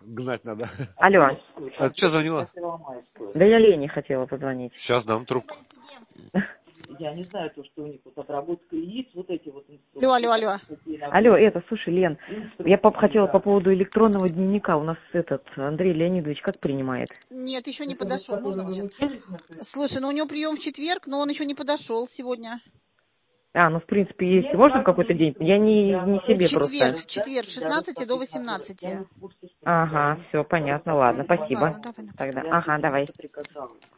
гнать надо. Алло. А ты что звонила? Да я Лене хотела позвонить. Сейчас дам трубку. Я не знаю, то, что у них вот отработка яиц, вот эти вот инструкции. Алло. Алло, слушай, Лен, я хотела по поводу электронного дневника. У нас Андрей Леонидович как принимает? Нет, еще не подошел. Можно вот сейчас? Слушай, ну у него прием в четверг, но он еще не подошел сегодня. Ну в принципе, если можно в какой-то день, я не себе четверг, просто. Четверг, с 16 до 18. Ага, все, понятно, ладно, спасибо. Ладно, давай. Тогда, ага, давай.